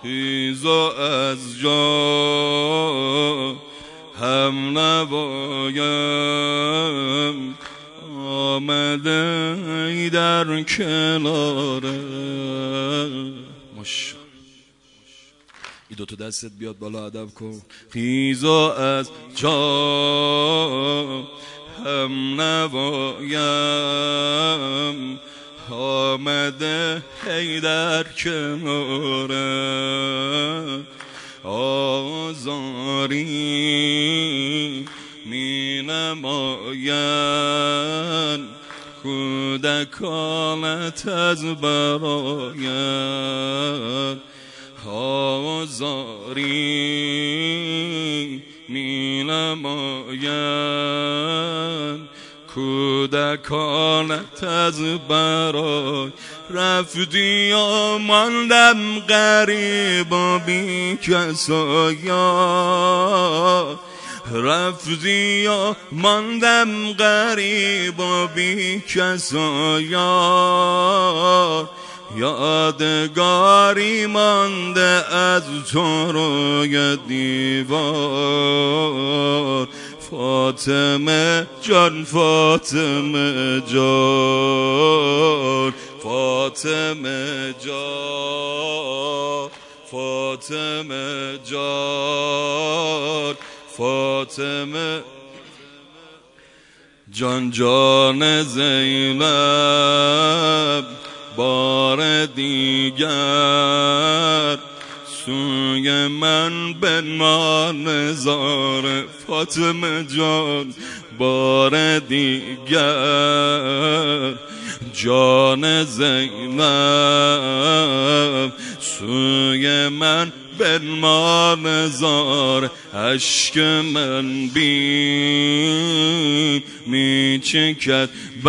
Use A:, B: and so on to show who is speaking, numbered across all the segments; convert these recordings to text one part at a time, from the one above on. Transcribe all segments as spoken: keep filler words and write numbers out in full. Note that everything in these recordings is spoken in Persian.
A: خیز و از جا هم نوایم آمده در کناره. ماشا این دوتا دستت بیاد بالا ادب کن. خیز و از جا هم نوایم آمده هی در کناره. آزاری می نماین کودکانت از برایت. آزاری می نماین کودکانت از برای. رفتی و ماندم غریب و بی کسایا. رفتی و ماندم غریب و بی کسایا. یادگاری مانده از تو روی دیوار. فاطمه جان فاطمه جان فاطمه جان فاطمه جان فاطمه جان جان زینب بار دیگر سوی من بنما نظاره. فاطمه جان بار دیگر جان زینب سوی من بنما نظاره. اشک من بین می چکد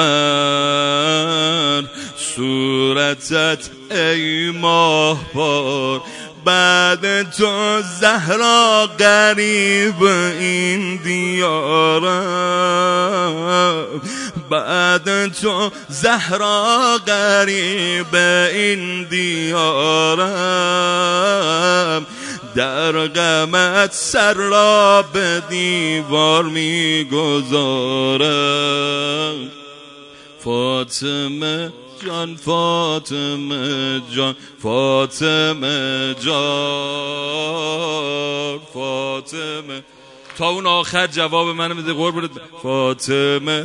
A: بر صورتت ای ماه بار. بعد تو زهرا غریب این دیارم. بعد تو زهرا غریب این دیارم. در غمت سر را به دیوار می گذارم. فاطمه جان فاطمه جان فاطمه جان فاطمه. تا اون آخر جواب منو بده قربونت. فاطمه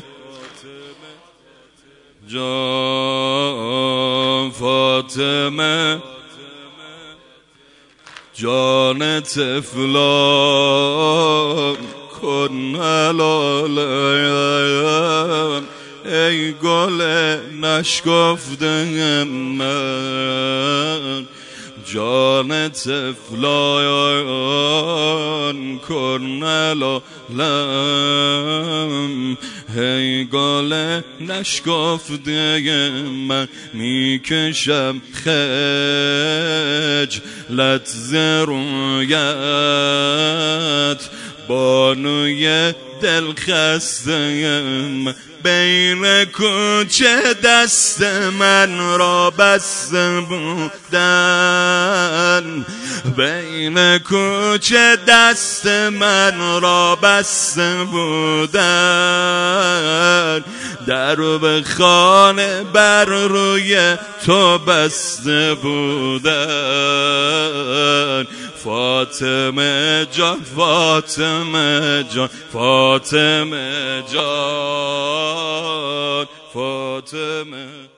A: جان فاطمه جان طفلان کن حلالم. ای گل نشکفته من جان طفلان کن حلالم. ای گل نشکفته من میکشم خجلت ز رویت بانوی دل خسته من. بین کوچه دست من را بسته بودن. بین کوچه دست من را بسته بودن. در به خانه بر روی تو بسته بودن. فاطمه جان فاطمه جان فاطمه جان فاطمه